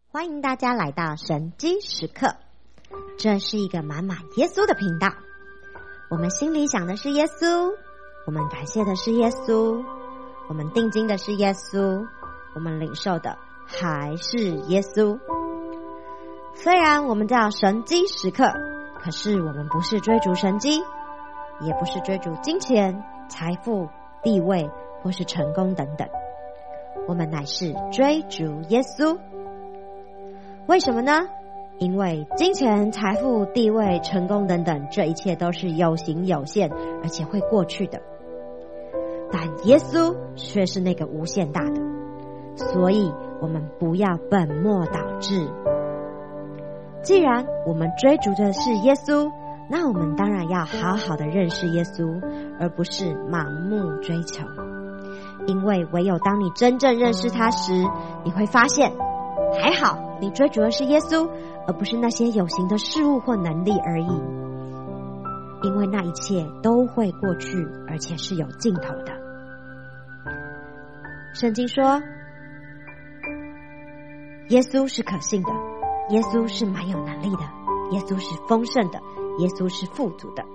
欢迎大家来到神机时刻，这是一个满满耶稣的频道。我们心里想的是耶稣，我们感谢的是耶稣，我们定睛的是耶稣，我们领受的还是耶稣。虽然我们叫神机时刻，可是我们不是追逐神机，也不是追逐金钱、财富、地位或是成功等等，我们乃是追逐耶稣。为什么呢？因为金钱、财富、地位、成功等等，这一切都是有形有限，而且会过去的。但耶稣却是那个无限大的，所以我们不要本末倒置。既然我们追逐的是耶稣，那我们当然要好好的认识耶稣，而不是盲目追求。因为唯有当你真正认识他时，你会发现还好你追逐的是耶稣，而不是那些有形的事物或能力而已。因为那一切都会过去，而且是有尽头的。圣经说，耶稣是可信的，耶稣是蛮有能力的，耶稣是丰盛的，耶稣是富足的。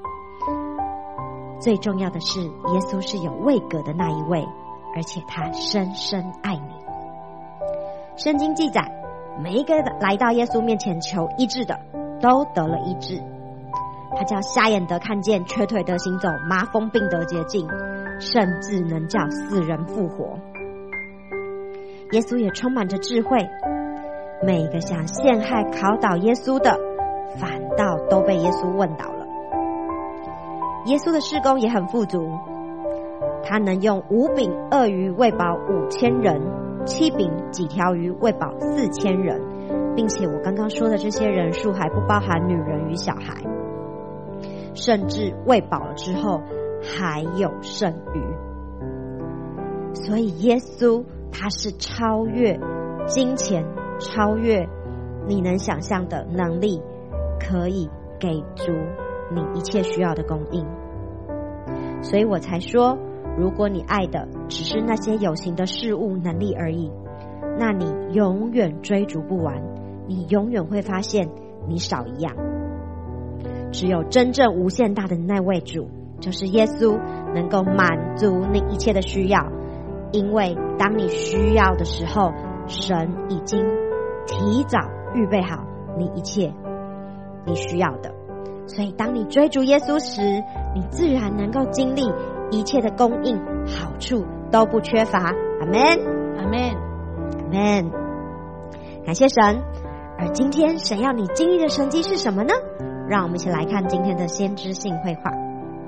最重要的是，耶稣是有位格的那一位，而且他深深爱你。圣经记载，每一个来到耶稣面前求医治的，都得了医治。他叫瞎眼得看见，瘸腿得行走，麻风病得洁净，甚至能叫死人复活。耶稣也充满着智慧，每一个想陷害考倒耶稣的，反倒都被耶稣问倒了。耶稣的事工也很富足，他能用5饼2鱼喂饱5000人，7饼几条鱼喂饱4000人，并且我刚刚说的这些人数还不包含女人与小孩，甚至喂饱了之后还有剩余。所以耶稣他是超越金钱，超越你能想象的能力，可以给足你一切需要的供应。所以我才说，如果你爱的只是那些有形的事物能力而已，那你永远追逐不完，你永远会发现你少一样。只有真正无限大的那位主，就是耶稣，能够满足你一切的需要。因为当你需要的时候，神已经提早预备好你一切你需要的。所以当你追逐耶稣时，你自然能够经历一切的供应，好处都不缺乏。阿们， 阿们， 阿们。感谢神。而今天神要你经历的神迹是什么呢？让我们一起来看今天的先知性绘画。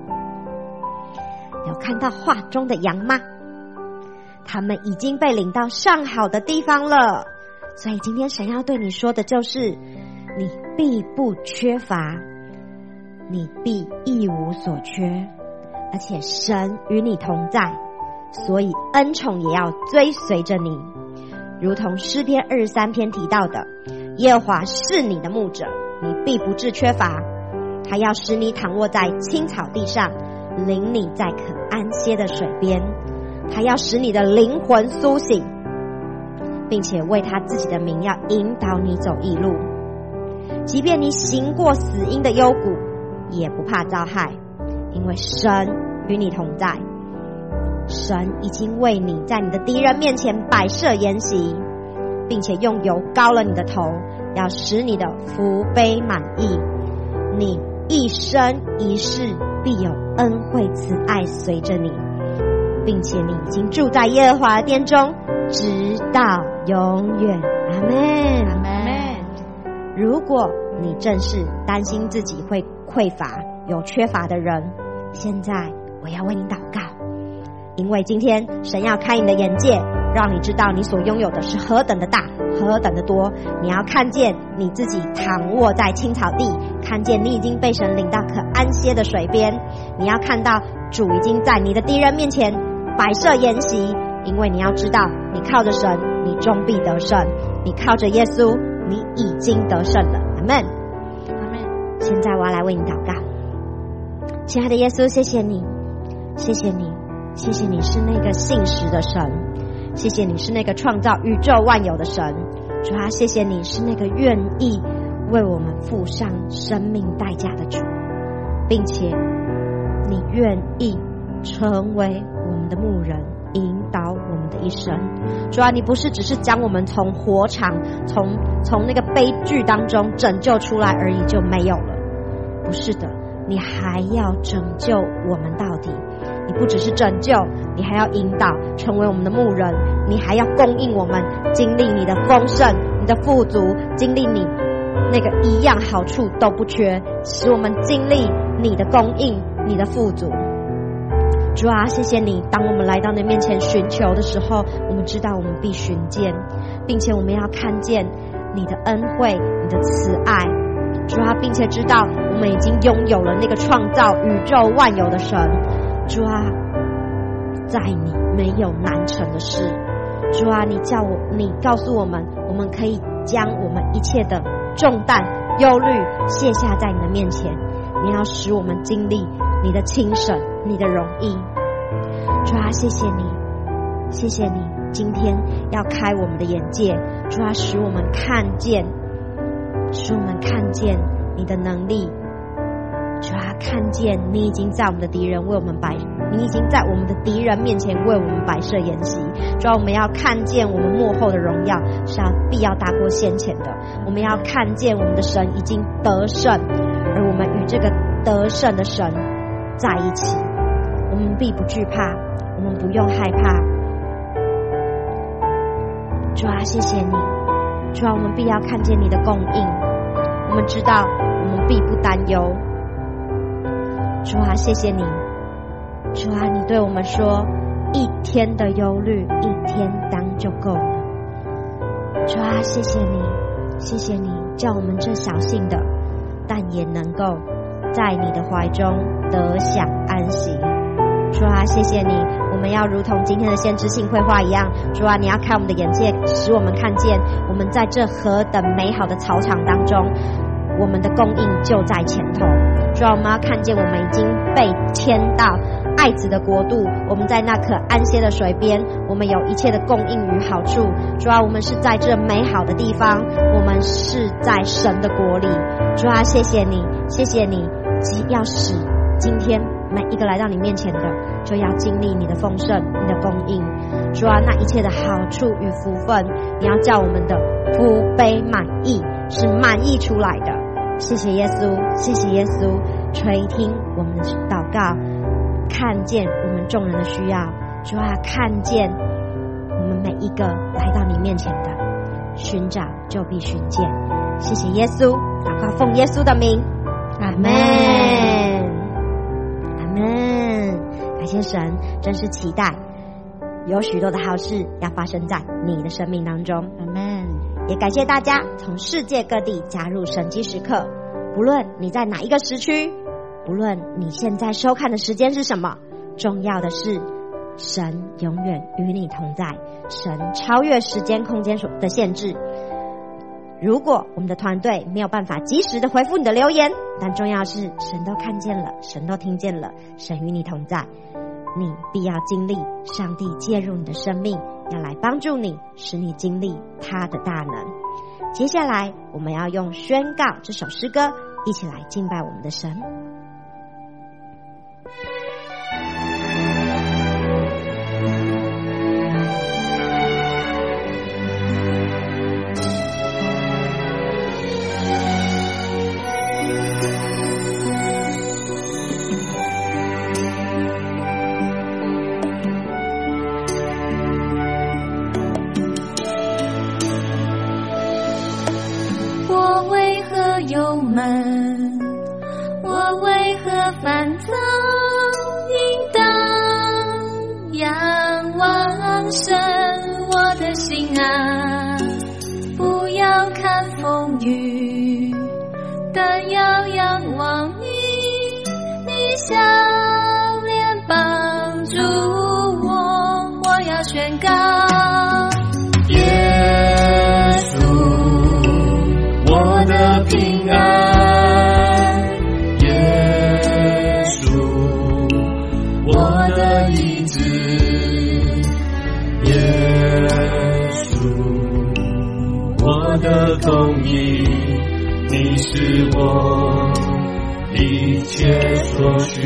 有看到画中的羊吗？他们已经被领到上好的地方了。所以今天神要对你说的就是，你必不缺乏，你必一无所缺，而且神与你同在，所以恩宠也要追随着你。如同诗篇23篇提到的，耶和华是你的牧者，你必不致缺乏。他要使你躺卧在青草地上，领你在可安歇的水边。他要使你的灵魂苏醒，并且为他自己的名要引导你走义路。即便你行过死荫的幽谷，也不怕遭害，因为神与你同在。神已经为你在你的敌人面前摆设筵席，并且用油膏了你的头，要使你的福杯满溢。你一生一世必有恩惠慈爱随着你，并且你已经住在耶和华的殿中，直到永远。阿们， 阿们。 如果你正是担心自己会匮乏、有缺乏的人，现在我要为你祷告，因为今天神要开你的眼界，让你知道你所拥有的是何等的大，何等的多。你要看见你自己躺卧在青草地，看见你已经被神领到可安歇的水边。你要看到主已经在你的敌人面前摆设筵席，因为你要知道，你靠着神，你终必得胜；你靠着耶稣，你已经得胜了。阿们， 阿们。 现在我要来为你祷告。亲爱的耶稣，谢谢你，谢谢你，谢谢你是那个信实的神，谢谢你是那个创造宇宙万有的神。 主啊，谢谢你是那个愿意为我们付上生命代价的主，并且你愿意成为我们的牧人，引导我们的一生。主啊，你不是只是将我们从火场从那个悲剧当中拯救出来而已就没有了，不是的，你还要拯救我们到底。你不只是拯救，你还要引导成为我们的牧人，你还要供应我们经历你的丰盛，你的富足，经历你那个一样好处都不缺，使我们经历你的供应，你的富足。主啊，谢谢你，当我们来到你面前寻求的时候，我们知道我们必寻见，并且我们要看见你的恩惠，你的慈爱。主啊，并且知道我们已经拥有了那个创造宇宙万有的神。主啊，在你没有难成的事。主啊，你告诉我们，我们可以将我们一切的重担忧虑卸下在你的面前。你要使我们经历你的轻省，你的容易。主啊，谢谢你，谢谢你今天要开我们的眼界。主啊，使我们看见你的能力。主啊，看见你已经在我们的敌人你已经在我们的敌人面前为我们摆设筵席。主啊，我们要看见我们幕后的荣耀是必要大过先前的。我们要看见我们的神已经得胜，而我们与这个得胜的神在一起，我们必不惧怕，我们不用害怕。主啊，谢谢你。主啊，我们必要看见你的供应，我们知道我们必不担忧。主啊，谢谢你。主啊，你对我们说，一天的忧虑一天当就够了。主啊，谢谢你，谢谢你叫我们这小信的，但也能够在你的怀中得享安息。主啊，谢谢你，我们要如同今天的先知性绘画一样。主啊，你要开我们的眼界，使我们看见我们在这何等美好的草场当中，我们的供应就在前头。主啊，我们要看见我们已经被迁到爱子的国度，我们在那可安歇的水边，我们有一切的供应与好处。主啊，我们是在这美好的地方，我们是在神的国里。主啊，谢谢你，谢谢你，要使今天每一个来到你面前的，就要经历你的丰盛，你的供应。主啊，那一切的好处与福分，你要叫我们的福杯满溢，是满溢出来的。谢谢耶稣，谢谢耶稣，垂听我们的祷告，看见我们众人的需要。主啊，看见我们每一个来到你面前的，寻找就必寻见。谢谢耶稣，祷告奉耶稣的名，阿们，阿们。感谢神，真是期待有许多的好事要发生在你的生命当中，阿们。也感谢大家从世界各地加入神迹时刻，不论你在哪一个时区，不论你现在收看的时间是什么，重要的是神永远与你同在，神超越时间空间的限制。如果我们的团队没有办法及时的回复你的留言，但重要是神都看见了，神都听见了，神与你同在，你必要经历上帝介入你的生命，要来帮助你，使你经历他的大能。接下来我们要用宣告这首诗歌一起来敬拜我们的神。 忧闷，我为何烦躁？应当仰望神，我的心啊，不要看风雨，但要仰望你，你笑脸帮助我，我要宣告耶稣我的平安，耶稣我的医治，耶稣我我的公义，你是我一切所需。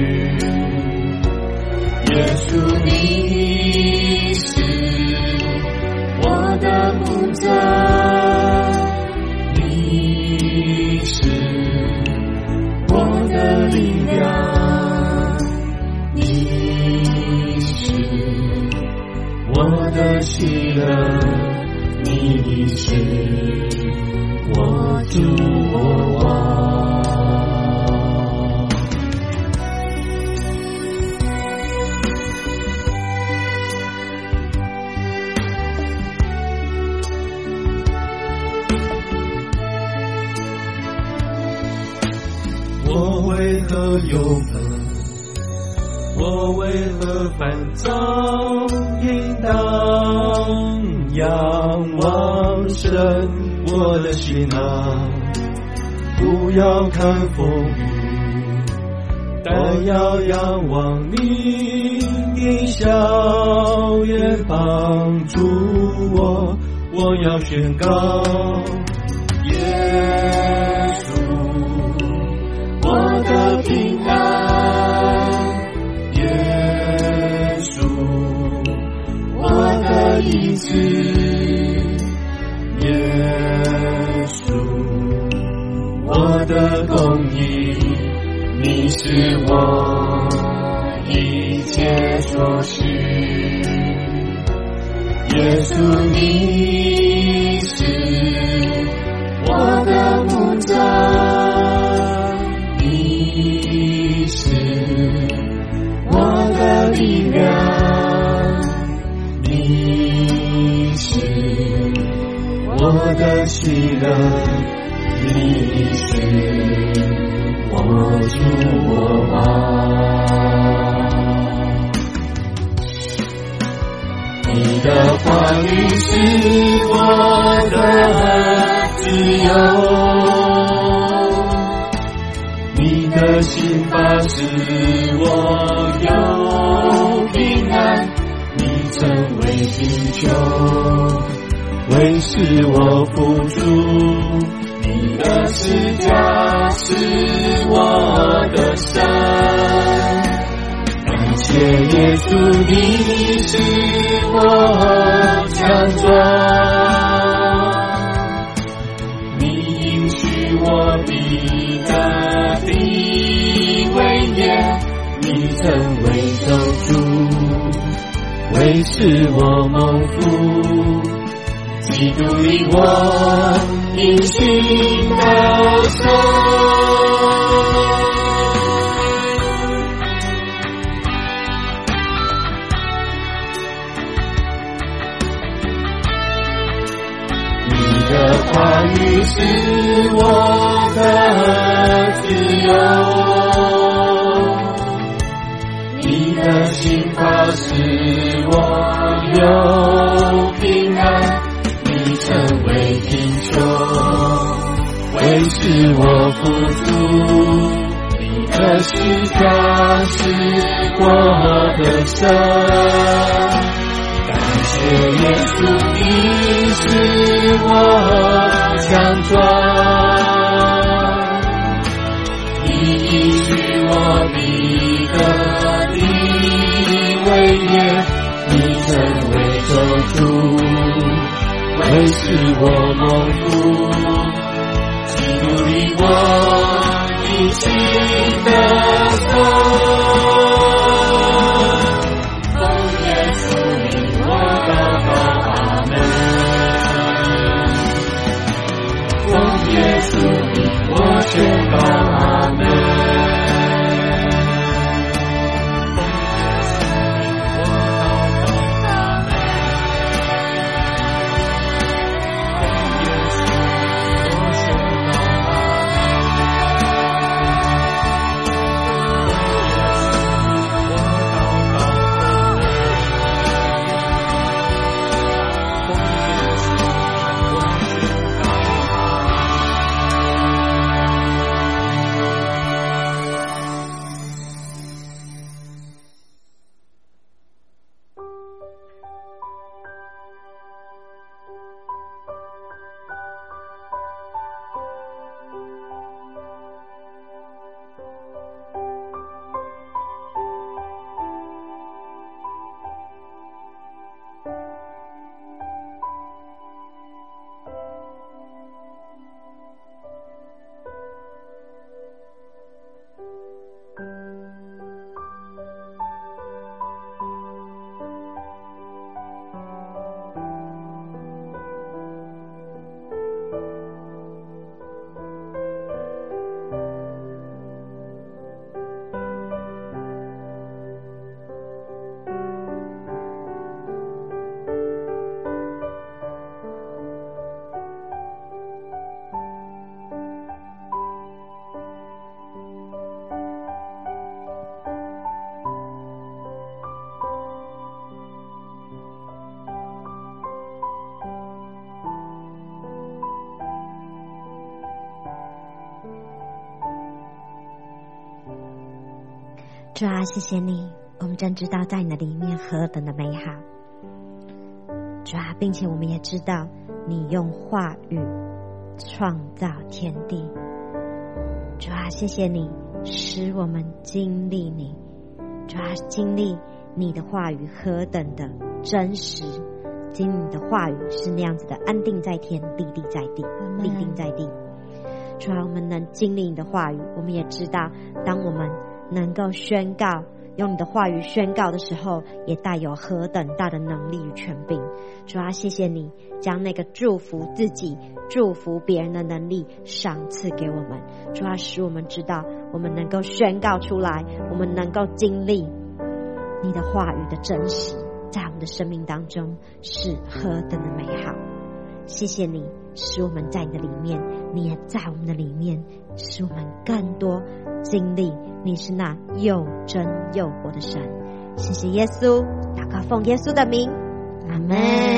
耶稣，你是我的牧者，你是我的力量，你是我的喜乐，你是我主我王。我为何忧闷？我为何烦躁？应当仰望神，我的心啊，不要看风雨，但要仰望你，因笑颜帮助我。我要宣告耶稣我的平安，耶稣我的医治，耶稣我的公义，你是我一切所需。耶稣，你是我的牧者，你是我的力量，你是我的喜乐，你是我主我王。你的话语是我的自由，你的心法使我有平安，你曾为贫穷，为使我富足，你的十架是我的神。感谢耶稣，你是我强壮，你应许我必得地为业，你曾为救主，为使我蒙福，基督里我因信得生。你的话语是我的自由，你的心法使我有平安，你曾为贫穷，为使我富足，你的十架是我的神。感谢耶稣，你是我强壮，你应许我必得地为业，你曾为救主，为使我蒙福，基督里我因信得生。奉耶稣名我祷告，阿门。 主啊，谢谢你，我们真知道在你的里面何等的美好。主啊，并且我们也知道你用话语创造天地。主啊，谢谢你使我们经历你。主啊，经历你的话语何等的真实，经历你的话语是那样子的安定在天，立地在地，立定在地。主啊，我们能经历你的话语，我们也知道当我们能够宣告，用你的话语宣告的时候，也带有何等大的能力与权柄。主啊，谢谢你将那个祝福自己、祝福别人的能力赏赐给我们。主啊，使我们知道我们能够宣告出来，我们能够经历你的话语的真实，在我们的生命当中是何等的美好。谢谢你使我们在你的里面，你也在我们的里面，使我们更多经历你是那又真又活的神。谢谢耶稣，祷告奉耶稣的名，阿们，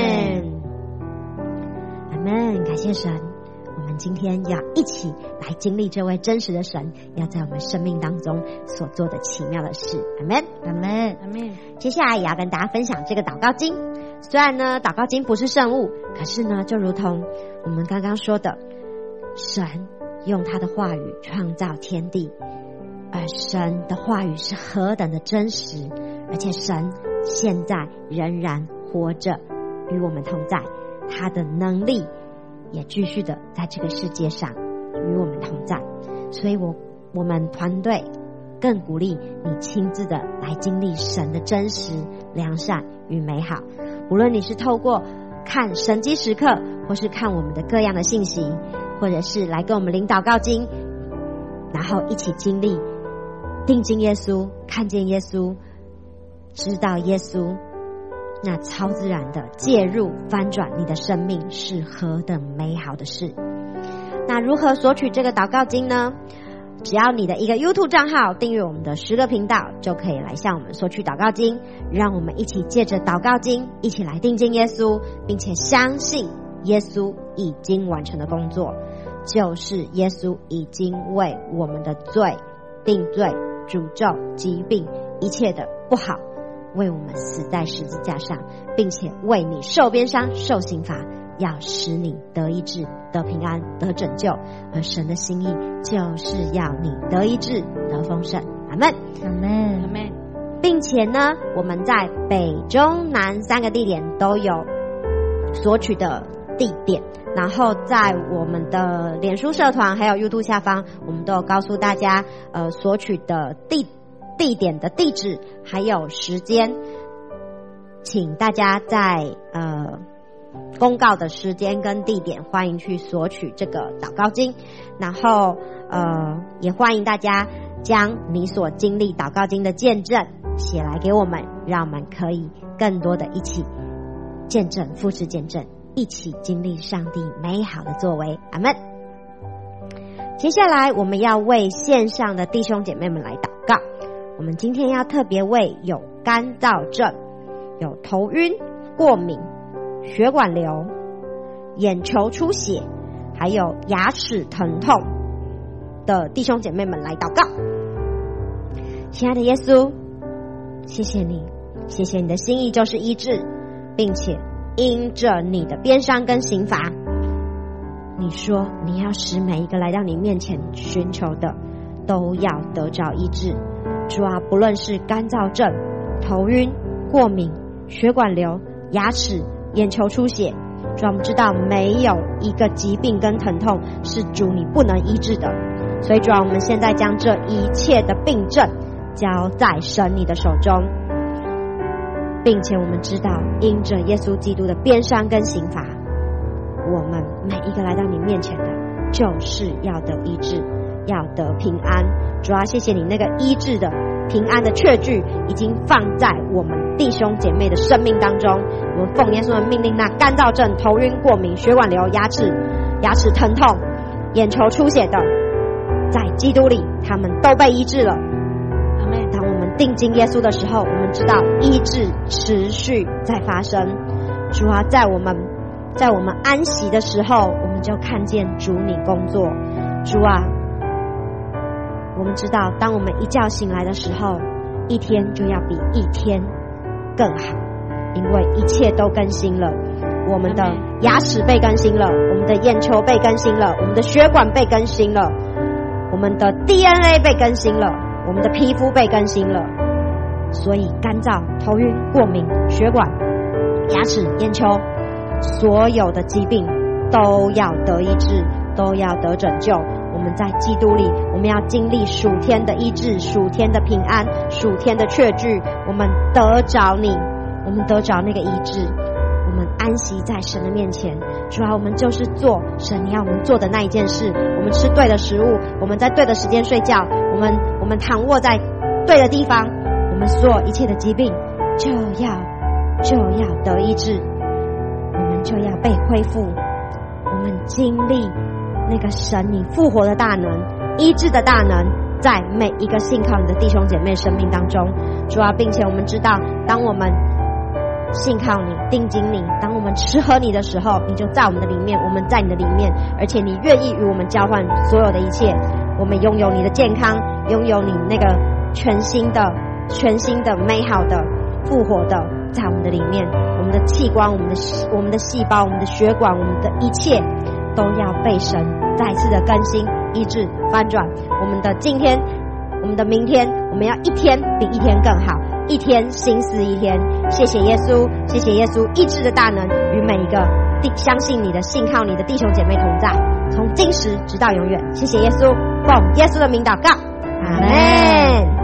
阿们。感谢神，我们今天要一起来经历这位真实的神要在我们生命当中所做的奇妙的事。阿们， 阿们，阿们。 接下来也要跟大家分享这个祷告经。虽然呢祷告经不是圣物，可是呢就如同我们刚刚说的，神用他的话语创造天地，而神的话语是何等的真实，而且神现在仍然活着与我们同在，他的能力也继续的在这个世界上与我们同在。所以我们团队更鼓励你亲自的来经历神的真实、良善与美好。无论你是透过看神迹时刻，或是看我们的各样的信息，或者是来跟我们领祷告经，然后一起经历定睛耶稣，看见耶稣，知道耶稣，那超自然的介入翻转你的生命是何等美好的事。那如何索取这个祷告经呢？只要你的一个 YouTube 账号订阅我们的10个频道，就可以来向我们索取祷告经。让我们一起借着祷告经一起来定睛耶稣，并且相信耶稣已经完成的工作，就是耶稣已经为我们的罪定罪、诅咒、疾病一切的不好，为我们死在十字架上，并且为你受鞭伤、受刑罚，要使你得医治、得平安、得拯救。而神的心意就是要你得医治、得丰盛。阿们， 阿们，阿们。 并且呢，我们在北中南3个地点都有索取的地点，然后在我们的脸书社团还有 YouTube 下方，我们都有告诉大家索取的地点的地址还有时间，请大家在公告的时间跟地点欢迎去索取这个祷告经。然后也欢迎大家将你所经历祷告经的见证写来给我们，让我们可以更多的一起见证、复制见证，一起经历上帝美好的作为。阿们。接下来我们要为线上的弟兄姐妹们来祷告。我们今天要特别为有干燥症、有头晕、过敏、血管瘤、眼球出血还有牙齿疼痛的弟兄姐妹们来祷告。亲爱的耶稣，谢谢你，谢谢你的心意就是医治，并且因着你的鞭伤跟刑罚，你说你要使每一个来到你面前寻求的都要得着医治。主啊，不论是干燥症、头晕、过敏、血管瘤、牙齿、眼球出血，主啊，我们知道没有一个疾病跟疼痛是主你不能医治的，所以主啊，我们现在将这一切的病症交在神你的手中，并且我们知道因着耶稣基督的鞭伤跟刑罚， 我们每一个来到你面前的，就是要得医治，要得平安。主啊，谢谢你那个医治的平安的确据已经放在我们弟兄姐妹的生命当中。我们奉耶稣的命令，那干燥症、头晕、过敏、血管瘤、牙齿疼痛、眼球出血的，在基督里他们都被医治了。 阿们。 当我们定睛耶稣的时候，我们知道医治持续在发生。主啊，在我们安息的时候，我们就看见主你工作。主啊，我们知道当我们一觉醒来的时候，一天就要比一天更好，因为一切都更新了。我们的牙齿被更新了，我们的眼球被更新了，我们的血管被更新了，我们的 DNA 被更新了，我们的皮肤被更新了。所以干燥、头晕、过敏、血管、牙齿、眼球，所有的疾病都要得医治，都要得拯救。我们在基督里，我们要经历属天的医治，属天的平安，属天的确据。我们得着你，我们得着那个医治，我们安息在神的面前。主啊，我们就是做神你要我们做的那一件事。我们吃对的食物，我们在对的时间睡觉，我们躺卧在对的地方，我们所有一切的疾病就要得医治，我们就要被恢复。我们经历那个神你复活的大能，医治的大能，在每一个信靠你的弟兄姐妹生命当中。主啊，并且我们知道，当我们信靠你、定睛你，当我们吃喝你的时候，你就在我们的里面，我们在你的里面，而且你愿意与我们交换所有的一切。我们拥有你的健康，拥有你那个全新的、美好的、复活的，在我们的里面。我们的器官、我们的细胞、我们的血管、我们的一切，都要被神再次的更新、医治、翻转。我们的今天，我们的明天，我们要一天比一天更好，一天新似一天。谢谢耶稣，谢谢耶稣医治的大能与每一个相信你的、信靠你的弟兄姐妹同在，从今时直到永远。谢谢耶稣，奉耶稣的名祷告，阿们。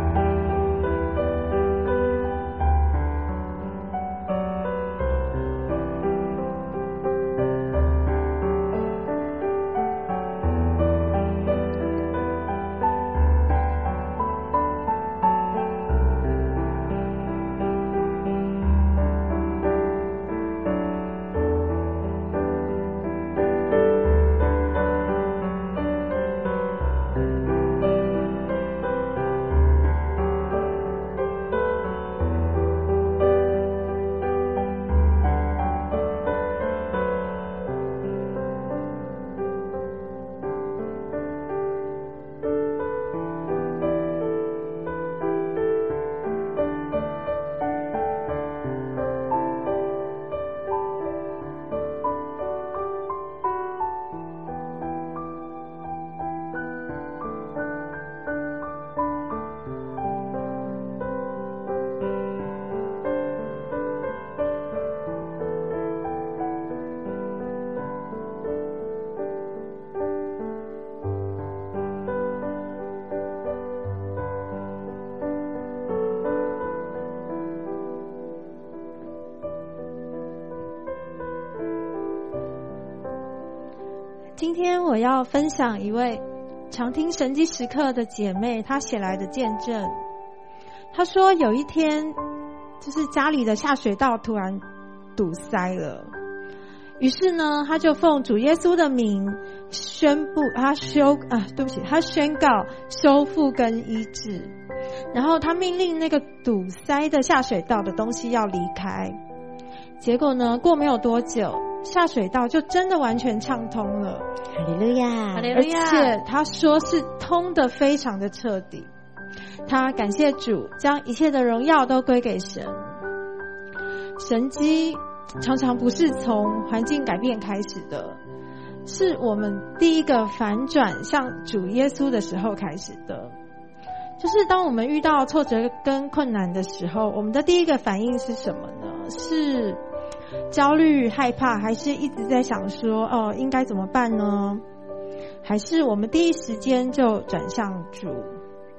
今天我要分享一位常听神迹时刻的姐妹她写来的见证。她说有一天就是家里的下水道突然堵塞了，于是呢她就奉主耶稣的名宣布她宣告修复跟医治，然后她命令那个堵塞的下水道的东西要离开。结果呢过没有多久，下水道就真的完全畅通了。 哈利路亚， 哈利路亚。 而且他说是通得非常的彻底。他感谢主，将一切的荣耀都归给神。神迹常常不是从环境改变开始的，是我们第一个反转向主耶稣的时候开始的。就是当我们遇到挫折跟困难的时候，我们的第一个反应是什么呢？是焦虑、害怕，还是一直在想说应该怎么办呢？还是我们第一时间就转向主？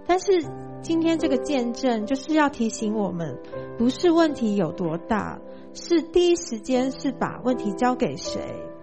但是今天这个见证就是要提醒我们，不是问题有多大，是第一时间是把问题交给谁。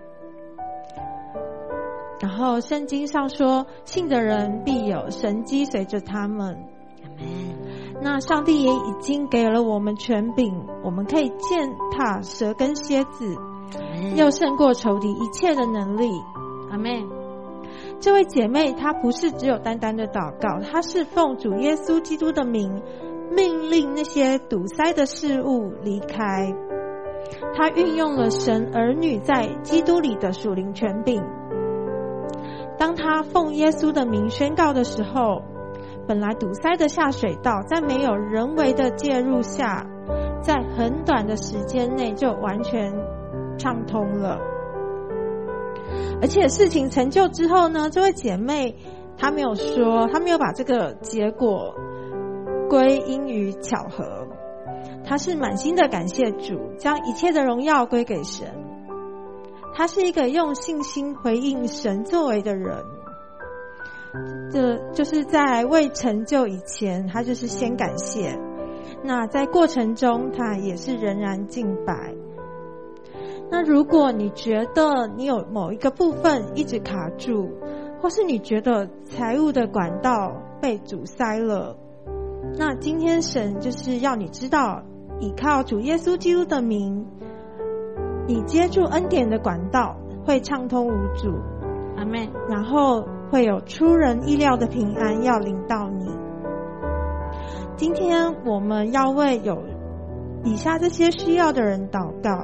然后圣经上说，信的人必有神迹随着他们。那上帝也已经给了我们权柄，我们可以践踏蛇跟蝎子，又胜过仇敌一切的能力。 阿们。 这位姐妹她不是只有单单的祷告，她是奉主耶稣基督的名，命令那些堵塞的事物离开。她运用了神儿女在基督里的属灵权柄。当她奉耶稣的名宣告的时候，本来堵塞的下水道，在没有人为的介入下，在很短的时间内就完全畅通了。而且事情成就之后呢，这位姐妹她没有把这个结果归因于巧合，她是满心的感谢主，将一切的荣耀归给神。她是一个用信心回应神作为的人，这就是在未成就以前，她就是先感谢，那在过程中她也是仍然敬拜。那如果你觉得你有某一个部分一直卡住，或是你觉得财务的管道被阻塞了，那今天神就是要你知道，依靠主耶稣基督的名，你接住恩典的管道会畅通无阻。 阿们。 然后会有出人意料的平安要临到你。今天我们要为有以下这些需要的人祷告。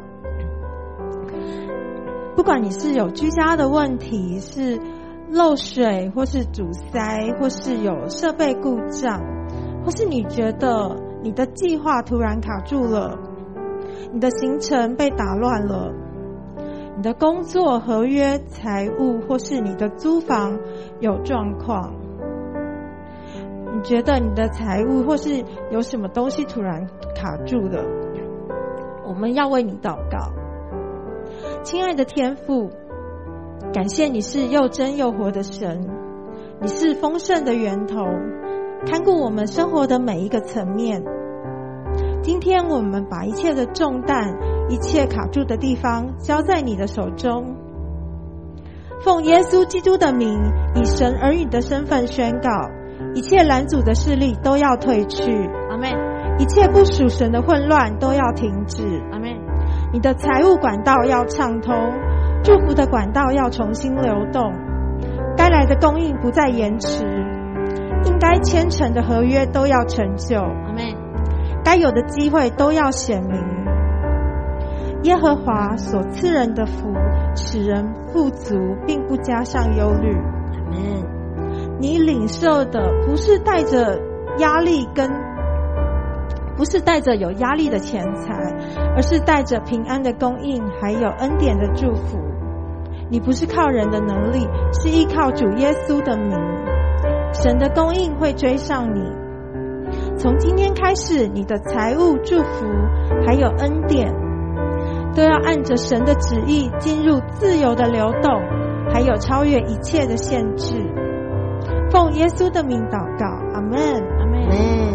不管你是有居家的问题，是漏水或是阻塞，或是有设备故障，或是你觉得你的计划突然卡住了，你的行程被打乱了，你的工作、合约、财务，或是你的租房有状况，你觉得你的财务或是有什么东西突然卡住了，我们要为你祷告。亲爱的天父，感谢你是又真又活的神，你是丰盛的源头，看顾我们生活的每一个层面。今天我们把一切的重担，一切卡住的地方交在你的手中，奉耶稣基督的名，以神儿女的身份宣告，一切拦阻的势力都要退去。 阿们。 一切不属神的混乱都要停止。 阿们。 你的财务管道要畅通，祝福的管道要重新流动，该来的供应不再延迟，应该签成的合约都要成就。 阿们。 该有的机会都要显明。耶和华所赐人的福，使人富足，并不加上忧虑。 阿们。 你领受的不是带着压力不是带着有压力的钱财，而是带着平安的供应，还有恩典的祝福。你不是靠人的能力，是依靠主耶稣的名，神的供应会追上你。从今天开始，你的财务祝福还有恩典都要按着神的旨意进入自由的流动，还有超越一切的限制。奉耶稣的名祷告，阿们， 阿们。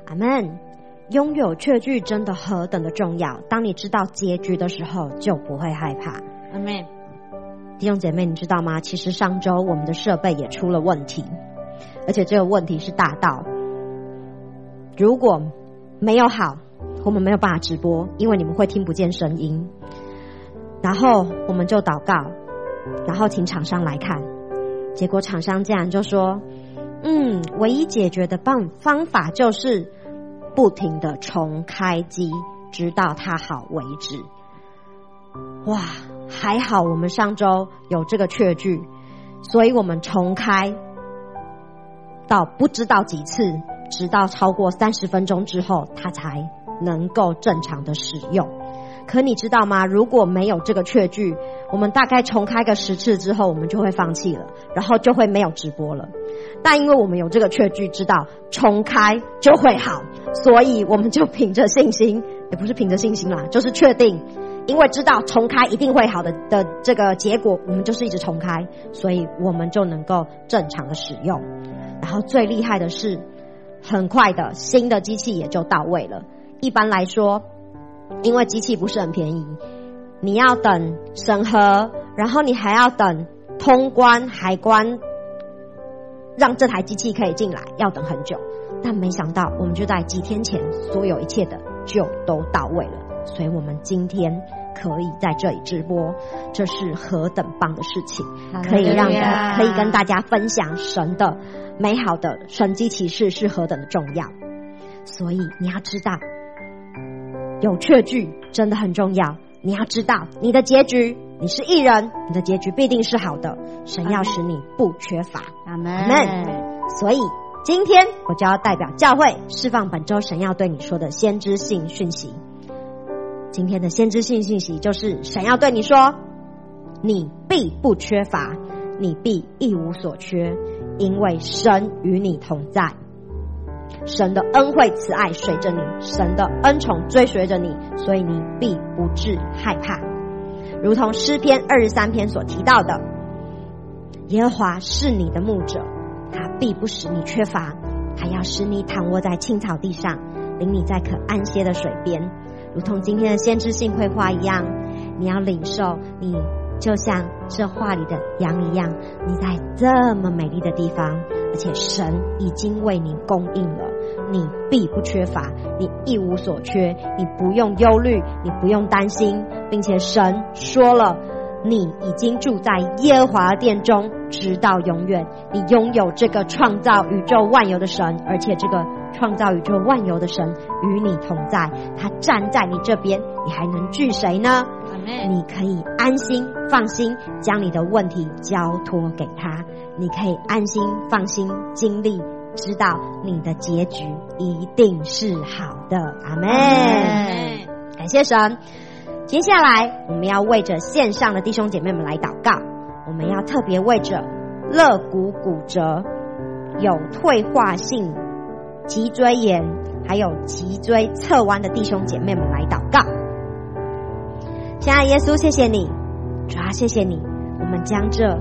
阿们。拥有确据真的何等的重要，当你知道结局的时候就不会害怕。 阿们。 弟兄姐妹，你知道吗？其实上周我们的设备也出了问题，而且这个问题是大到如果没有好，我们没有办法直播，因为你们会听不见声音。然后我们就祷告，然后请厂商来看，结果厂商竟然就说唯一解决的方法就是不停的重开机，直到它好为止。哇，还好我们上周有这个确据，所以我们重开到不知道几次，直到超过30分钟之后，它才能够正常的使用。可你知道吗？如果没有这个确据，我们大概重开个10次之后，我们就会放弃了，然后就会没有直播了。但因为我们有这个确据，知道重开就会好，所以我们就凭着信心，也不是凭着信心啦，就是确定，因为知道重开一定会好的这个结果，我们就是一直重开，所以我们就能够正常的使用。然后最厉害的是，很快的新的机器也就到位了。一般来说，因为机器不是很便宜，你要等审核，然后你还要等通关海关，让这台机器可以进来，要等很久。但没想到我们就在几天前，所有一切的就都到位了，所以我们今天可以在这里直播，这是何等棒的事情，可以跟大家分享神的美好的神迹奇事是何等的重要。所以你要知道，有确据真的很重要。你要知道你的结局，你是义人，你的结局必定是好的，神要使你不缺乏。 阿们。 所以今天我就要代表教会释放本周神要对你说的先知性讯息。今天的先知性讯息就是神要对你说，你必不缺乏，你必一无所缺，因为神与你同在。神的恩惠慈爱随着你，神的恩宠追随着你，所以你必不致害怕。如同诗篇23篇所提到的，耶和华是你的牧者，他必不使你缺乏，他要使你躺卧在青草地上，领你在可安歇的水边。如同今天的先知性绘画一样，你要领受，你就像这画里的羊一样，你在这么美丽的地方，而且神已经为你供应了，你必不缺乏，你一无所缺，你不用忧虑，你不用担心，并且神说了，你已经住在耶和华的殿中，直到永远。你拥有这个创造宇宙万有的神，而且这个创造宇宙万有的神与你同在，他站在你这边，你还能惧谁呢？你可以安心放心将你的问题交托给他，你可以安心放心经历，知道你的结局一定是好的。阿们。感谢神。接下来我们要为着线上的弟兄姐妹们来祷告，我们要特别为着肋骨骨折、有退化性脊椎炎还有脊椎侧弯的弟兄姐妹们来祷告。亲爱的耶稣，谢谢你，主啊，谢谢你，我们将这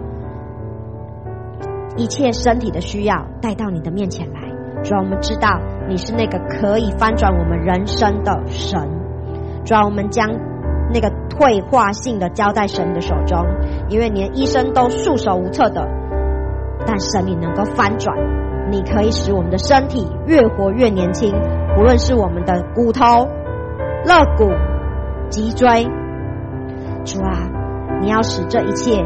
一切身体的需要带到你的面前来。主啊，我们知道你是那个可以翻转我们人生的神。主啊，我们将那个退化性的交在神的手中，因为连医生都束手无策的，但神你能够翻转，你可以使我们的身体越活越年轻，无论是我们的骨头、肋骨、脊椎。主啊，你要使这一切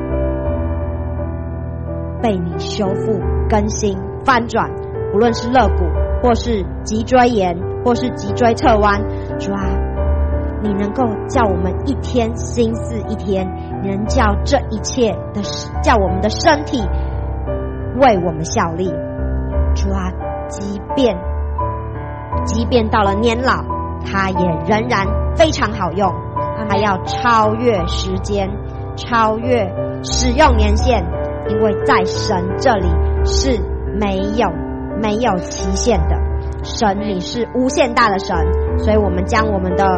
被你修复、更新、翻转，无论是肋骨或是脊椎炎或是脊椎侧弯。主啊，你能够叫我们一天心思一天，你能叫这一切的叫我们的身体为我们效力。主啊，即便到了年老，它也仍然非常好用，还要超越时间，超越使用年限，因为在神这里是没有期限的。神你是无限大的神，所以我们将我们的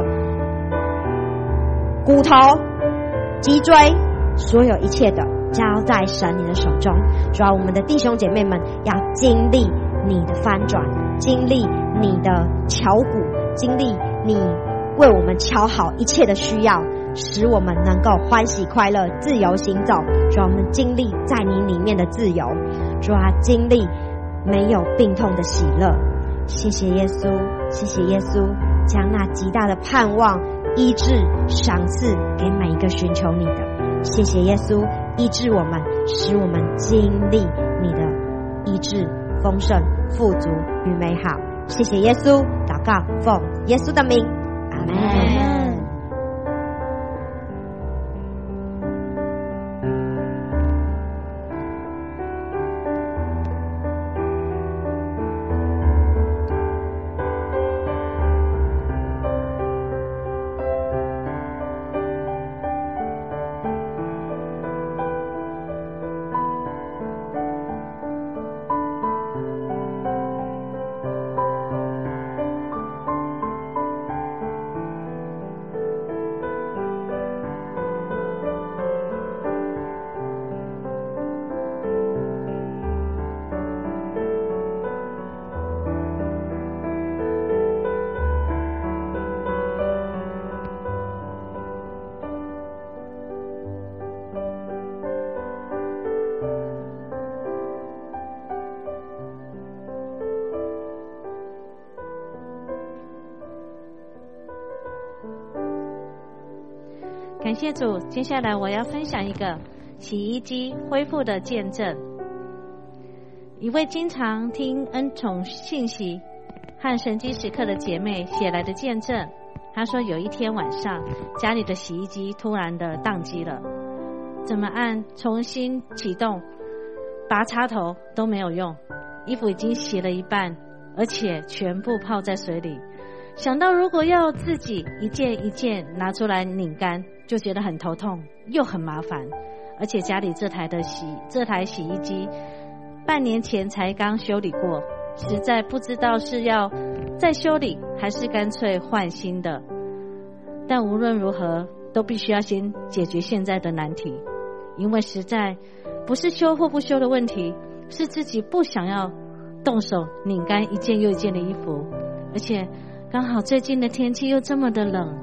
骨头、脊椎，所有一切的交在神你的手中。主要我们的弟兄姐妹们要经历你的翻转，经历你的敲鼓，经历你为我们敲好一切的需要，使我们能够欢喜快乐自由行走。主啊，我们经历在你里面的自由，主啊，经历没有病痛的喜乐。谢谢耶稣，谢谢耶稣，将那极大的盼望医治赏赐给每一个寻求你的。谢谢耶稣医治我们，使我们经历你的医治丰盛富足与美好。谢谢耶稣，祷告奉耶稣的名，阿们。 感谢主，接下来我要分享一个洗衣机恢复的见证。一位经常听恩宠信息和神迹时刻的姐妹写来的见证，她说有一天晚上，家里的洗衣机突然的宕机了，怎么按重新启动拔插头都没有用，衣服已经洗了一半，而且全部泡在水里。想到如果要自己一件一件拿出来拧干，就觉得很头痛又很麻烦，而且家里这台洗衣机半年前才刚修理过，实在不知道是要再修理还是干脆换新的。但无论如何都必须要先解决现在的难题，因为实在不是修或不修的问题，是自己不想要动手拧干一件又一件的衣服，而且刚好最近的天气又这么的冷。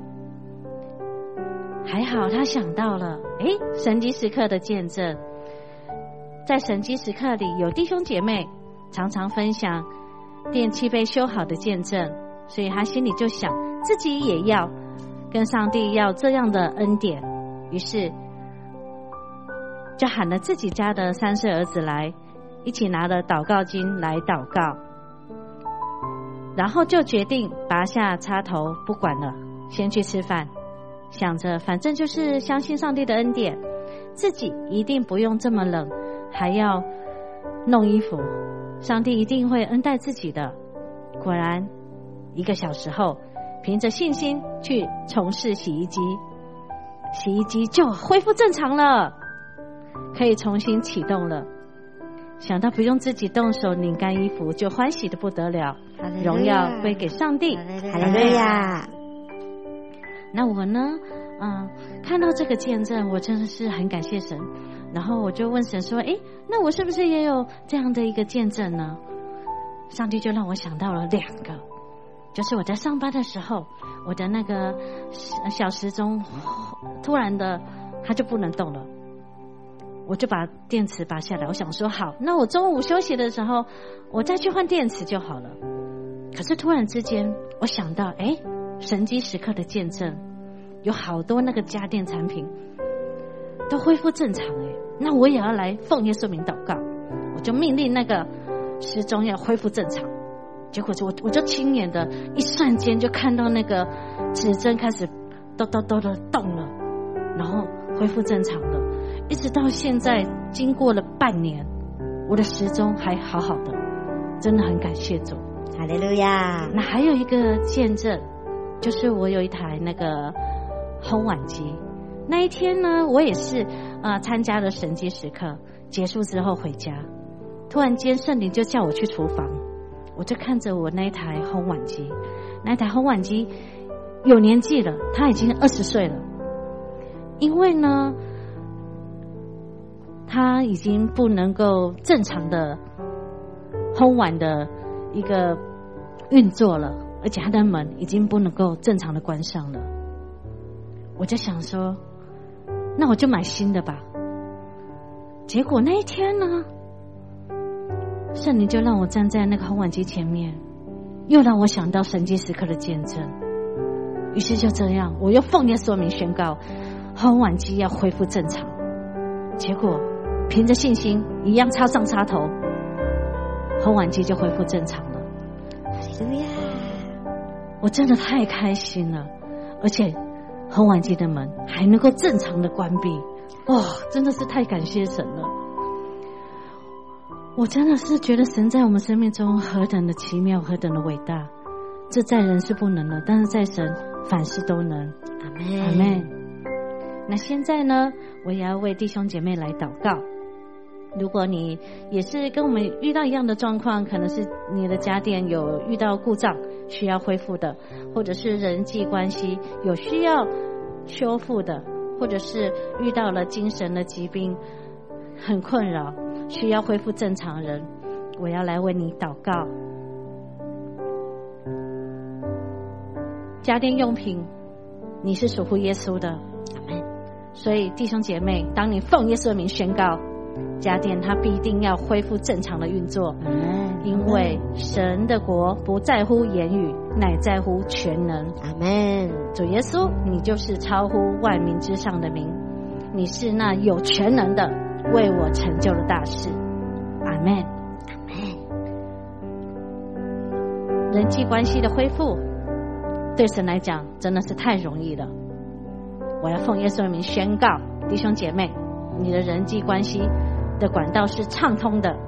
还好他想到了神迹时刻的见证。在神迹时刻里，有弟兄姐妹常常分享电器被修好的见证，所以他心里就想自己也要跟上帝要这样的恩典，于是就喊了自己家的3岁儿子来，一起拿了祷告经来祷告，然后就决定拔下插头不管了，先去吃饭，想着反正就是相信上帝的恩典，自己一定不用这么冷还要弄衣服，上帝一定会恩待自己的。果然1个小时后，凭着信心去从事洗衣机，洗衣机就恢复正常了，可以重新启动了。想到不用自己动手拧干衣服，就欢喜的不得了，荣耀归给上帝。 哈利路亚。 那我呢看到这个见证，我真的是很感谢神，然后我就问神说那我是不是也有这样的一个见证呢？上帝就让我想到了2个，就是我在上班的时候，我的那个小时钟突然的它就不能动了，我就把电池拔下来，我想说好，那我中午休息的时候我再去换电池就好了。可是突然之间我想到神迹时刻的见证，有好多那个家电产品都恢复正常那我也要来奉耶稣名祷告，我就命令那个时钟要恢复正常。结果我就亲眼的一瞬间就看到那个指针开始咚咚咚的动了，然后恢复正常了。一直到现在经过了半年，我的时钟还好好的，真的很感谢主。 哈利路亚。 那还有一个见证，就是我有一台那个烘碗机，那一天呢我也是参加了神迹时刻，结束之后回家，突然间圣灵就叫我去厨房，我就看着我那一台烘碗机，那一台烘碗机有年纪了，它已经20岁了，因为呢它已经不能够正常的烘碗的一个运作了，而且他的门已经不能够正常的关上了。我就想说，那我就买新的吧。结果那一天呢，圣灵就让我站在那个烘碗机前面，又让我想到神迹时刻的见证。于是就这样，我又奉耶稣名宣告，烘碗机要恢复正常。结果凭着信心，一样插上插头，烘碗机就恢复正常了。我真的太开心了，而且烘碗机的门还能够正常的关闭，哇，真的是太感谢神了。我真的是觉得神在我们生命中何等的奇妙，何等的伟大。这在人是不能的，但是在神凡事都能。 阿们， 阿们。那现在呢，我也要为弟兄姐妹来祷告。如果你也是跟我们遇到一样的状况，可能是你的家电有遇到故障需要恢复的，或者是人际关系有需要修复的，或者是遇到了精神的疾病很困扰，需要恢复正常人，我要来为你祷告。家电用品你是属乎耶稣的，所以弟兄姐妹，当你奉耶稣的名宣告，家电它必定要恢复正常的运作，因为神的国不在乎言语，乃在乎全能。 阿们。 主耶稣，你就是超乎万民之上的名，你是那有全能的，为我成就了大事。阿们，阿们。人际关系的恢复对神来讲真的是太容易了。我要奉耶稣的名宣告，弟兄姐妹，你的人际关系的管道是畅通的。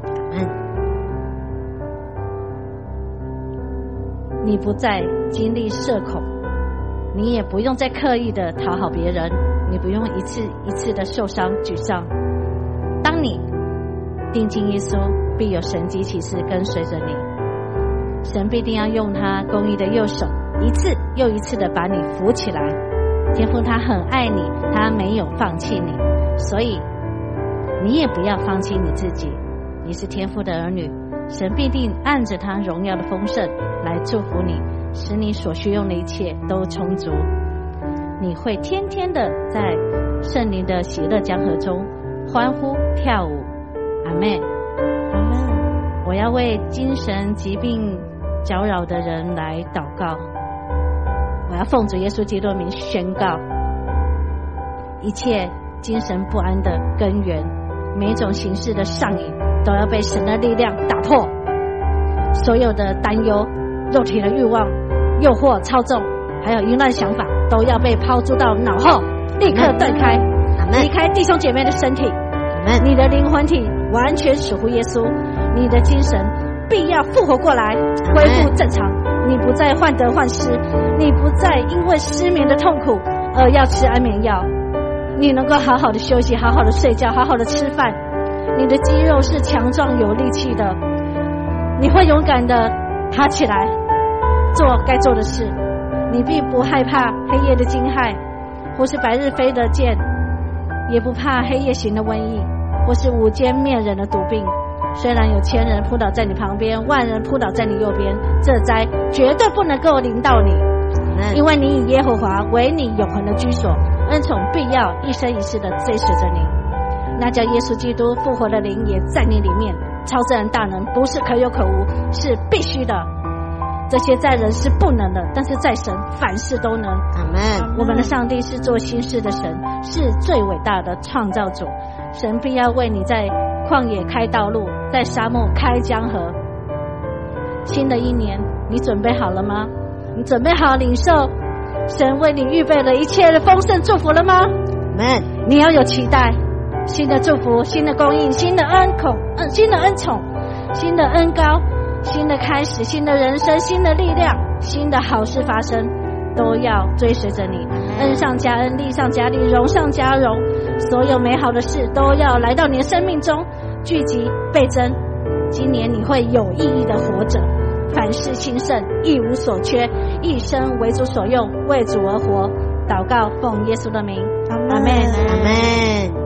你不再经历社恐，你也不用再刻意的讨好别人，你不用一次一次的受伤沮丧。当你定睛耶稣，必有神迹奇事跟随着你，神必定要用他公义的右手一次又一次的把你扶起来。天父他很爱你，他没有放弃你，所以你也不要放弃你自己。你是天父的儿女，神必定按着他荣耀的丰盛来祝福你，使你所需用的一切都充足。你会天天的在圣灵的喜乐江河中欢呼跳舞。阿们，阿们。我要为精神疾病搅扰的人来祷告。我要奉主耶稣基督的名宣告，一切精神不安的根源，每种形式的上瘾都要被神的力量打破。所有的担忧、肉体的欲望、诱惑、操纵，还有淫乱想法，都要被抛诸到脑后，立刻断开，离开弟兄姐妹的身体。你的灵魂体完全属乎耶稣，你的精神必要复活过来，恢复正常。你不再患得患失，你不再因为失眠的痛苦而要吃安眠药，你能够好好的休息，好好的睡觉，好好的吃饭。你的肌肉是强壮有力气的，你会勇敢的爬起来做该做的事。你并不害怕黑夜的惊骇，或是白日飞的箭，也不怕黑夜行的瘟疫，或是午间灭人的毒病。虽然有千人扑倒在你旁边，万人扑倒在你右边，这灾绝对不能够临到你，因为你以耶和华为你永恒的居所，恩宠必要一生一世的追随着你。那叫耶稣基督复活的灵也在你里面，超自然大能不是可有可无，是必须的。这些在人是不能的，但是在神凡事都能。 阿们。 我们的上帝是做新事的神，是最伟大的创造主。神必要为你在旷野开道路，在沙漠开江河。新的一年，你准备好了吗？你准备好领受神为你预备了一切的丰盛祝福了吗？ 阿们。 你要有期待，新的祝福，新的供应，新的恩宠，新的恩宠，新的恩膏，新的开始，新的人生，新的力量，新的好事发生，都要追随着你。恩上加恩，利上加利，荣上加荣，所有美好的事都要来到你的生命中聚集倍增。今年你会有意义的活着，凡事兴盛，一无所缺，一生为主所用，为主而活。祷告奉耶稣的名，阿们，阿们。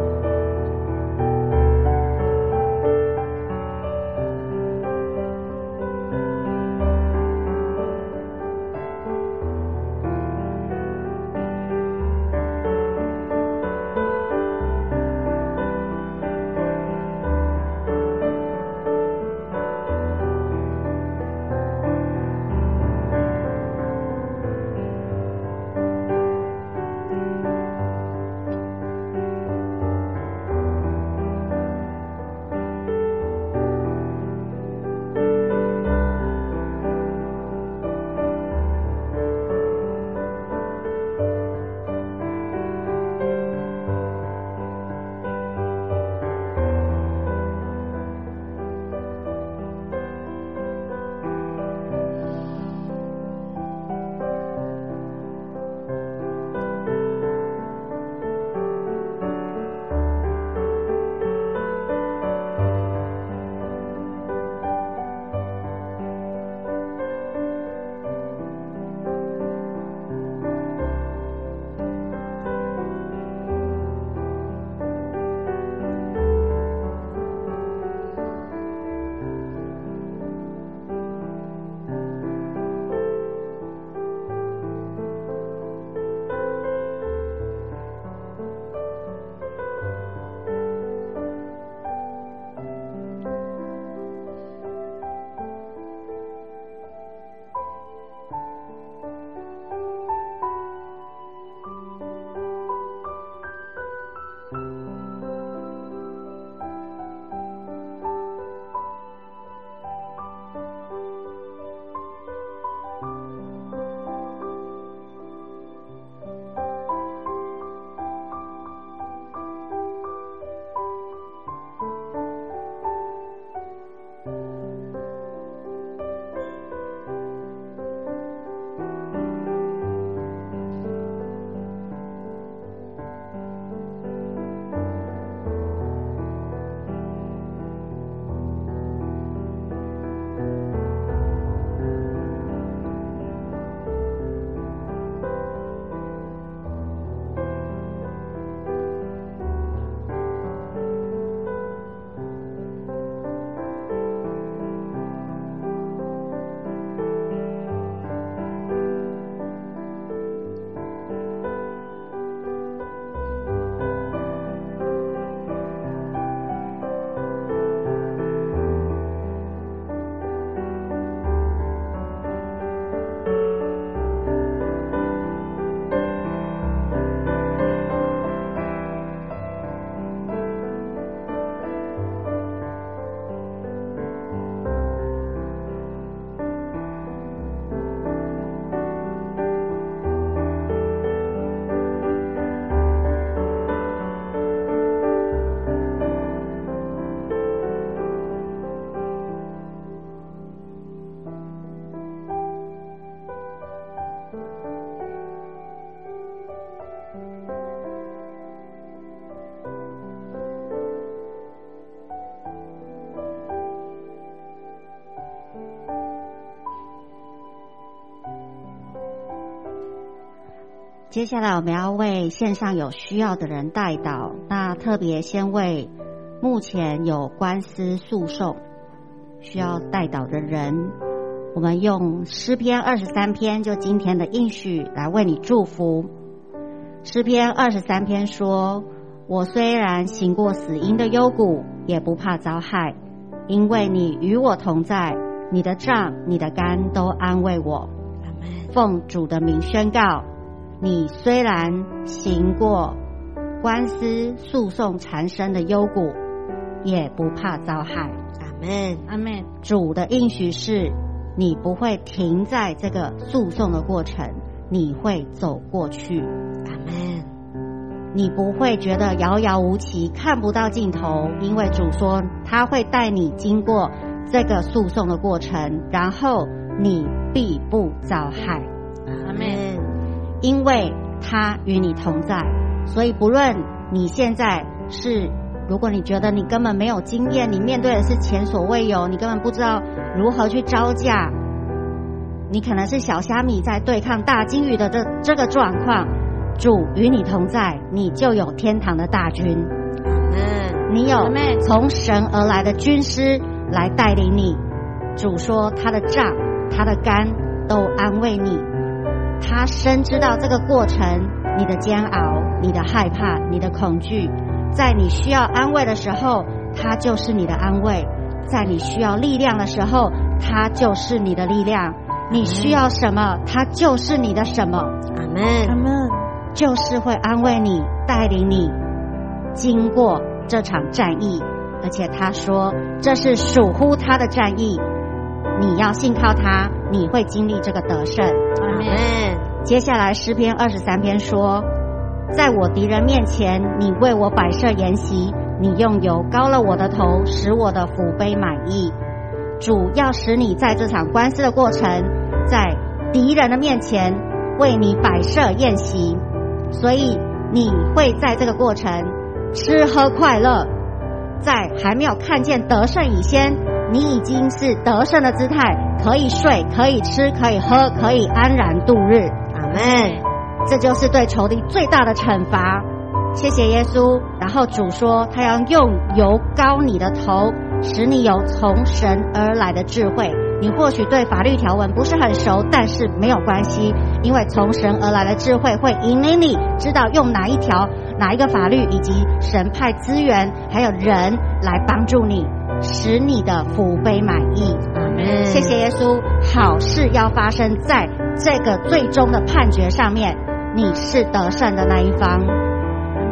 接下来我们要为线上有需要的人代祷，那特别先为目前有官司诉讼需要代祷的人，我们用诗篇23篇就今天的应许来为你祝福。诗篇23篇说，我虽然行过死荫的幽谷，也不怕遭害，因为你与我同在，你的杖你的竿都安慰我。奉主的名宣告，你虽然行过官司诉讼缠身的幽谷，也不怕遭害。 阿们， 阿们。 主的应许是，你不会停在这个诉讼的过程，你会走过去。 阿们， 你不会觉得遥遥无期，看不到尽头，因为主说他会带你经过这个诉讼的过程，然后你必不遭害。 阿们。 因为他与你同在，所以不论你现在是，如果你觉得你根本没有经验，你面对的是前所未有，你根本不知道如何去招架，你可能是小虾米在对抗大鲸鱼的这个状况，主与你同在，你就有天堂的大军。你有从神而来的军师来带领你。主说他的杖他的竿都安慰你，他深知道这个过程你的煎熬，你的害怕，你的恐惧，在你需要安慰的时候他就是你的安慰，在你需要力量的时候他就是你的力量，你需要什么他就是你的什么。 阿们， 阿们。 就是会安慰你，带领你经过这场战役，而且他说这是属乎他的战役，你要信靠他，你会经历这个得胜。 阿们。 接下来诗篇23篇说，在我敌人面前你为我摆设筵席，你用油膏了我的头，使我的福杯满溢。主要使你在这场官司的过程，在敌人的面前为你摆设宴席，所以你会在这个过程吃喝快乐，在还没有看见得胜以前，你已经是得胜的姿态，可以睡，可以吃，可以喝，可以安然度日。 阿们， 这就是对仇敌最大的惩罚。谢谢耶稣。然后主说他要用油膏你的头，使你有从神而来的智慧。你或许对法律条文不是很熟，但是没有关系，因为从神而来的智慧会引领你知道用哪一条哪一个法律，以及神派资源还有人来帮助你，使你的福杯满溢。 阿们， 谢谢耶稣。好事要发生在这个最终的判决上面，你是得胜的那一方。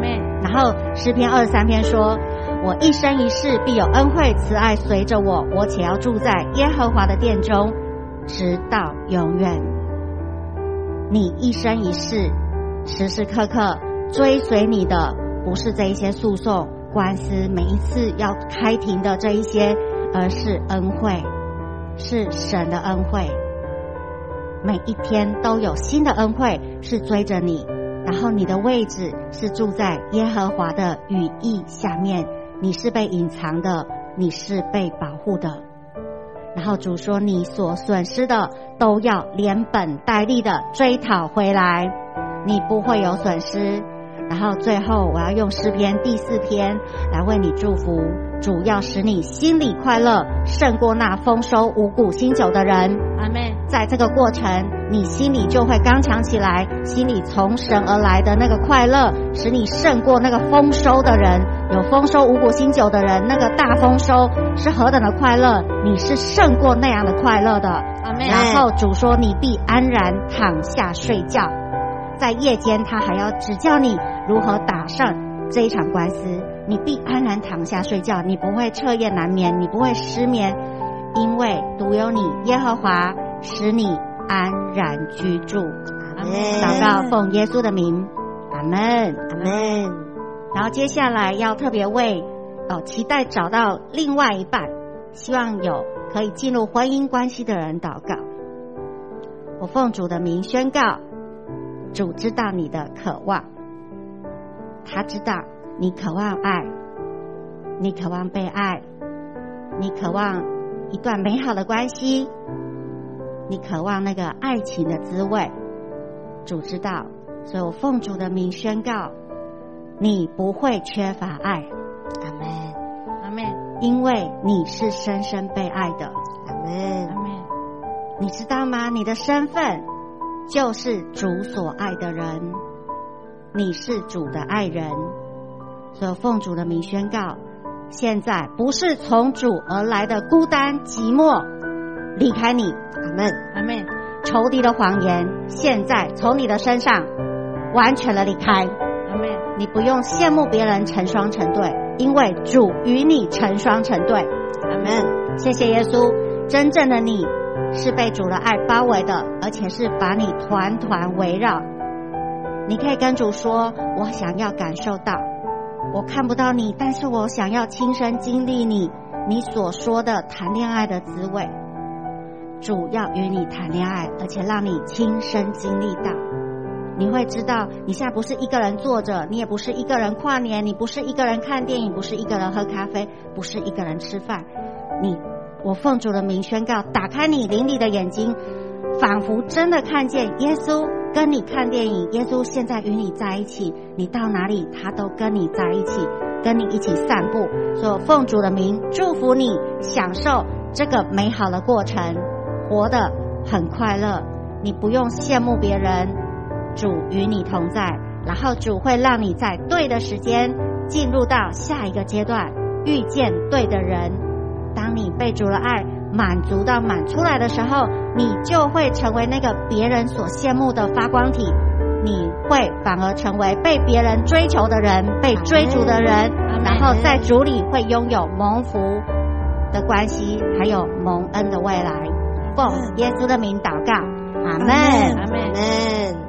然后诗篇23篇说，我一生一世必有恩惠慈爱随着我，我且要住在耶和华的殿中，直到永远。你一生一世时时刻刻追随你的不是这一些诉讼官司，每一次要开庭的这一些，而是恩惠，是神的恩惠。每一天都有新的恩惠是追着你，然后你的位置是住在耶和华的羽翼下面，你是被隐藏的，你是被保护的。然后主说，你所损失的都要连本带利的追讨回来，你不会有损失。然后最后我要用诗篇第4篇来为你祝福，主要使你心里快乐，胜过那丰收五谷新酒的人。 阿们。 在这个过程你心里就会刚强起来，心里从神而来的那个快乐使你胜过那个丰收的人。有丰收五谷新酒的人，那个大丰收是何等的快乐，你是胜过那样的快乐的。 阿们。 然后主说，你必安然躺下睡觉，在夜间他还要指教你如何打胜这一场官司，你必安然躺下睡觉，你不会彻夜难眠，你不会失眠，因为独有你耶和华使你安然居住。 阿们。 祷告奉耶稣的名，阿们， 阿们。 然后接下来要特别为期待找到另外一半，希望有可以进入婚姻关系的人祷告。我奉主的名宣告，主知道你的渴望，他知道你渴望爱，你渴望被爱，你渴望一段美好的关系，你渴望那个爱情的滋味，主知道。所以我奉主的名宣告，你不会缺乏爱。 阿们。 阿们。 因为你是深深被爱的。 阿们。 阿们。 你知道吗？你的身份就是主所爱的人，你是主的爱人。所以奉主的名宣告，现在不是从主而来的孤单寂寞离开你。 阿们。 阿们。 仇敌的谎言现在从你的身上完全的离开。 阿们。 你不用羡慕别人成双成对，因为主与你成双成对。 阿们。 谢谢耶稣，真正的你是被主的爱包围的，而且是把你团团围绕。你可以跟主说，我想要感受到，我看不到你，但是我想要亲身经历你所说的谈恋爱的滋味。主要与你谈恋爱，而且让你亲身经历到。你会知道，你现在不是一个人坐着，你也不是一个人跨年，你不是一个人看电影，不是一个人喝咖啡，不是一个人吃饭。我奉主的名宣告，打开你灵里的眼睛，仿佛真的看见耶稣跟你看电影，耶稣现在与你在一起，你到哪里他都跟你在一起，跟你一起散步。所以我奉主的名祝福你享受这个美好的过程，活得很快乐。你不用羡慕别人，主与你同在，然后主会让你在对的时间进入到下一个阶段，遇见对的人。当你被主的爱满足到满出来的时候，你就会成为那个别人所羡慕的发光体，你会反而成为被别人追求的人，被追逐的人，然后在主里会拥有蒙福的关系，还有蒙恩的未来。奉耶稣的名祷告，阿们。 阿们。 阿们。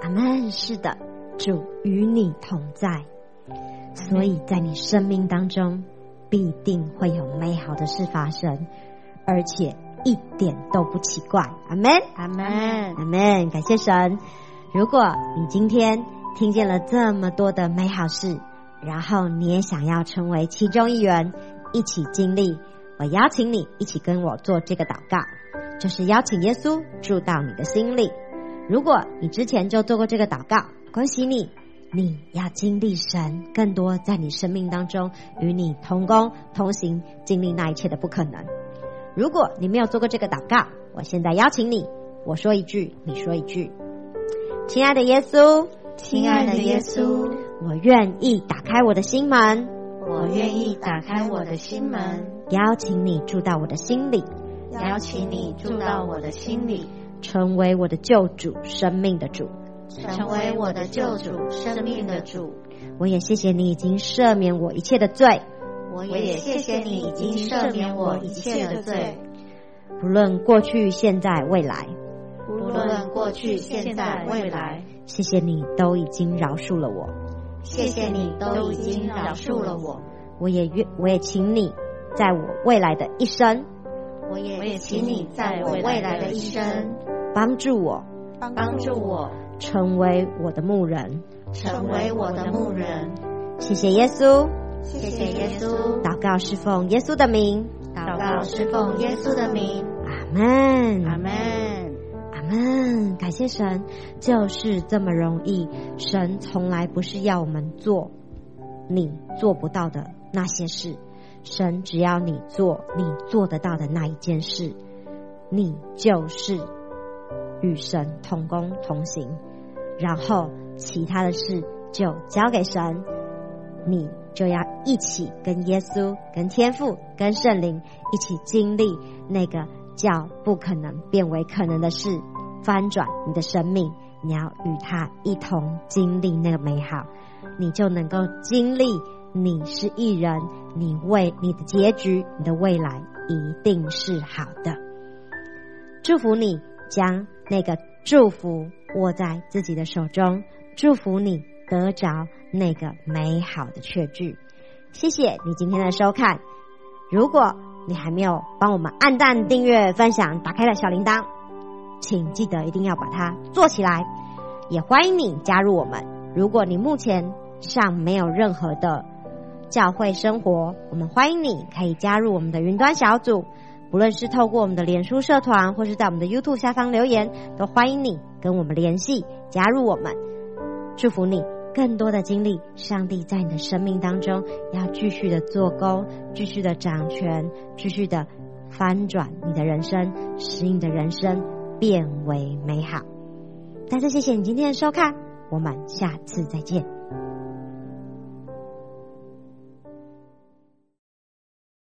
阿们。是的，主与你同在，所以在你生命当中必定会有美好的事发生，而且一点都不奇怪。阿们， 阿们， 阿们。感谢神。如果你今天听见了这么多的美好事，然后你也想要成为其中一员，一起经历，我邀请你一起跟我做这个祷告，就是邀请耶稣住到你的心里。如果你之前就做过这个祷告，恭喜你，你要经历神更多在你生命当中与你同工同行，经历那一切的不可能。如果你没有做过这个祷告，我现在邀请你，我说一句，你说一句。亲爱的耶稣， 亲爱的耶稣， 我愿意打开我的心门， 我愿意打开我的心门， 邀请你住到我的心里， 邀请你住到我的心里， 成为我的救主，生命的主， 成为我的救主，生命的主。 我也谢谢你已经赦免我一切的罪， 我也谢谢你已经赦免我一切的罪， 不论过去、现在、未来， 不论过去、现在、未来。 谢谢你都已经饶恕了我， 谢谢你都已经饶恕了我。 我也请你在我未来的一生， 我也请你在我未来的一生帮助我成为我的牧人， 成为我的牧人。 谢谢耶稣， 谢谢耶稣。 祷告是奉耶稣的名， 祷告是奉耶稣的名。 阿们， 阿们， 阿们。感谢神，就是这么容易。神从来不是要我们做你做不到的那些事，神只要你做你做得到的那一件事，你就是与神同工同行，然后其他的事就交给神，你就要一起跟耶稣、跟天父、跟圣灵一起经历那个叫不可能变为可能的事，翻转你的生命，你要与他一同经历那个美好，你就能够经历你是义人，你的结局，你的未来一定是好的。祝福你将那个祝福握在自己的手中，祝福你得着那个美好的确据。谢谢你今天的收看，如果你还没有帮我们按赞、订阅、分享，打开了小铃铛，请记得一定要把它做起来。也欢迎你加入我们，如果你目前上没有任何的教会生活，我们欢迎你可以加入我们的云端小组，不论是透过我们的脸书社团，或是在我们的 YouTube 下方留言，都欢迎你跟我们联系，加入我们。祝福你更多的经历上帝在你的生命当中要继续的做工，继续的掌权，继续的翻转你的人生，使你的人生变为美好。再次谢谢你今天的收看，我们下次再见。